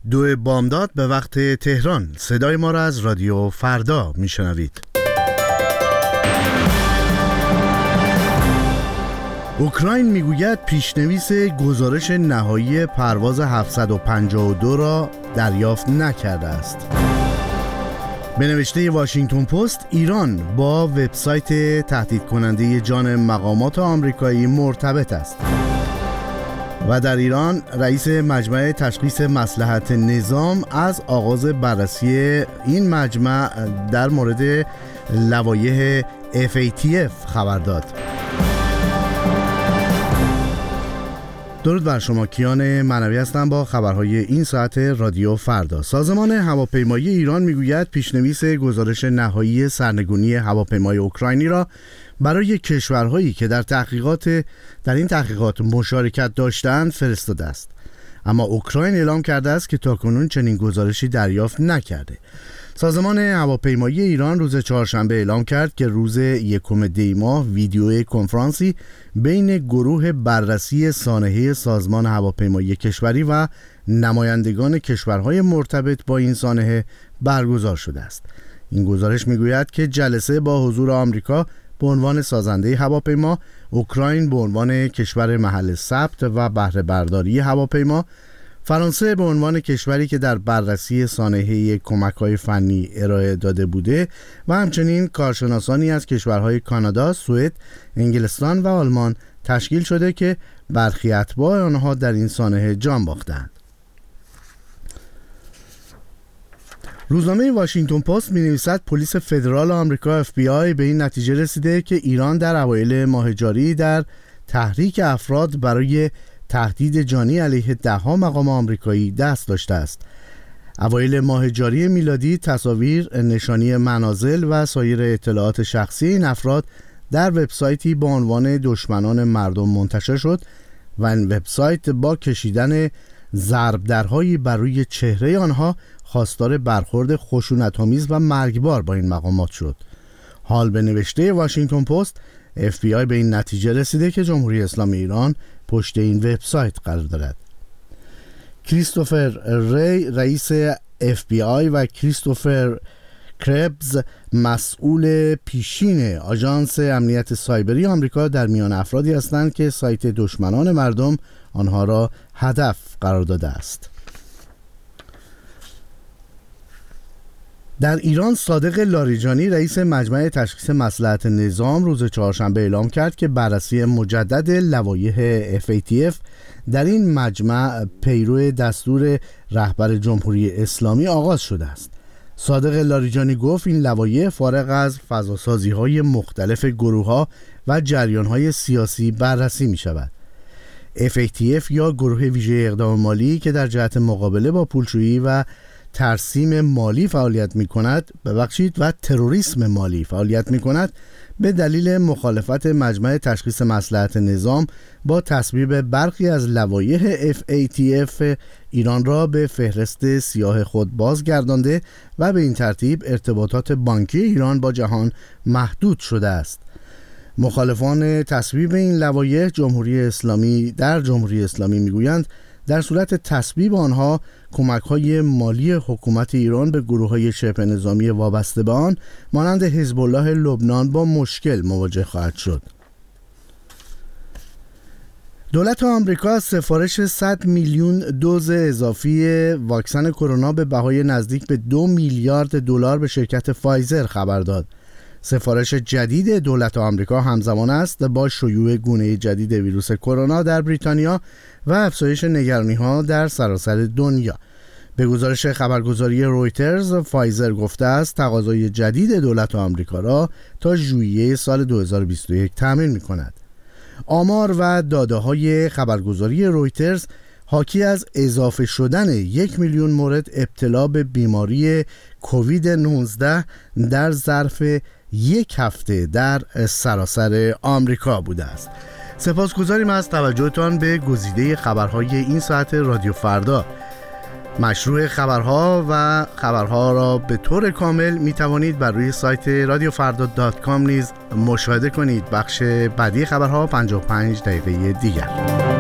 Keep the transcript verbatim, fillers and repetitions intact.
دو بامداد به وقت تهران. صدای ما را از رادیو فردا میشنوید. اوکراین میگوید پیشنویس گزارش نهایی پرواز هفتصد و پنجاه و دو را دریافت نکرده است. به نوشته واشنگتن پست، ایران با وبسایت تهدید کننده جان مقامات آمریکایی مرتبط است. و در ایران رئیس مجمع تشخیص مصلحت نظام از آغاز بررسی این مجمع در مورد لوایح اف ای تی اف خبر داد. درود بر شما، کیان منوی هستم با خبرهای این ساعت رادیو فردا. سازمان هواپیمایی ایران میگوید پیشنویس گزارش نهایی سرنگونی هواپیمای اوکراینی را برای کشورهایی که در تحقیقات در این تحقیقات مشارکت داشتند فرستاده است. اما اوکراین اعلام کرده است که تاکنون چنین گزارشی دریافت نکرده. سازمان هواپیمایی ایران روز چهارشنبه اعلام کرد که روز یکم دی ماه ویدیو کنفرانسی بین گروه بررسی سانحه سازمان هواپیمایی کشوری و نمایندگان کشورهای مرتبط با این سانحه برگزار شده است. این گزارش میگوید که جلسه با حضور آمریکا به عنوان سازنده هواپیما، اوکراین به عنوان کشور محل ثبت و بهره برداری هواپیما، فرانسه به عنوان کشوری که در بررسی سانحه کمک‌های فنی ارائه داده بوده و همچنین کارشناسانی از کشورهای کانادا، سوئد، انگلستان و آلمان تشکیل شده که برخی اتباع آنها در این سانحه جان باختند. روزنامه واشنگتن پست می‌نویسد پلیس فدرال آمریکا اف بی آی به این نتیجه رسیده که ایران در اوایل ماه جاری در تحریک افراد برای تهدید جانی علیه ده‌ها مقام آمریکایی دست داشته است. اوایل ماه جاری میلادی تصاویر، نشانی منازل و سایر اطلاعات شخصی این افراد در وبسایتی با عنوان دشمنان مردم منتشر شد و این وبسایت با کشیدن ضرب درهایی بر روی چهره آنها خواستار برخورد خشونت‌آمیز و مرگبار با این مقامات شد. حال به نوشته واشنگتن پست، اف بی آی به این نتیجه رسیده که جمهوری اسلامی ایران پشت این وبسایت قرار دارد. کریستوفر ری رئیس اف بی آی و کریستوفر کربز مسئول پیشین آژانس امنیت سایبری آمریکا در میان افرادی هستند که سایت دشمنان مردم آنها را هدف قرار داده است. در ایران صادق لاریجانی رئیس مجمع تشخیص مصلحت نظام روز چهارشنبه اعلام کرد که بررسی مجدد لوایح اف ای تی اف در این مجمع پیرو دستور رهبر جمهوری اسلامی آغاز شده است. صادق لاریجانی گفت این لوایح فارغ از فضاسازی‌های مختلف گروه‌ها و جریان‌های سیاسی بررسی می‌شود. اف ای تی اف یا گروه ویژه اقدام مالی که در جهت مقابله با پولشویی و ترسیم مالی فعالیت می کند ببخشید و تروریسم مالی فعالیت می کند به دلیل مخالفت مجمع تشخیص مصلحت نظام با تصویب برخی از لوایح اف ای تی اف ایران را به فهرست سیاه خود بازگردانده و به این ترتیب ارتباطات بانکی ایران با جهان محدود شده است. مخالفان تصویب این لوایح جمهوری اسلامی در جمهوری اسلامی میگویند در صورت تصویب آنها کمک‌های مالی حکومت ایران به گروه‌های شبه نظامی وابسته به آن مانند حزب الله لبنان با مشکل مواجه خواهد شد. دولت آمریکا از سفارش صد میلیون دوز اضافی واکسن کرونا به بهای نزدیک به دو میلیارد دلار به شرکت فایزر خبر داد. سفارش جدید دولت آمریکا همزمان است با شیوع گونه جدید ویروس کرونا در بریتانیا و افزایش نگرانی‌ها در سراسر دنیا. به گزارش خبرگزاری رویترز، فایزر گفته است تقاضای جدید دولت آمریکا را تا ژوئیه سال دو هزار و بیست و یک تامین می‌کند. آمار و داده‌های خبرگزاری رویترز حاکی از اضافه شدن یک میلیون مورد ابتلا به بیماری کووید نوزده در ظرف یک هفته در سراسر آمریکا بوده است. سپاسگزاریم از توجهتان به گزیده خبرهای این ساعت رادیو فردا. مشروع خبرها و خبرها را به طور کامل می توانید بر روی سایت رادیو فردا دات کام نیز مشاهده کنید. بخش بعدی خبرها پنجاه و پنج دقیقه دیگر.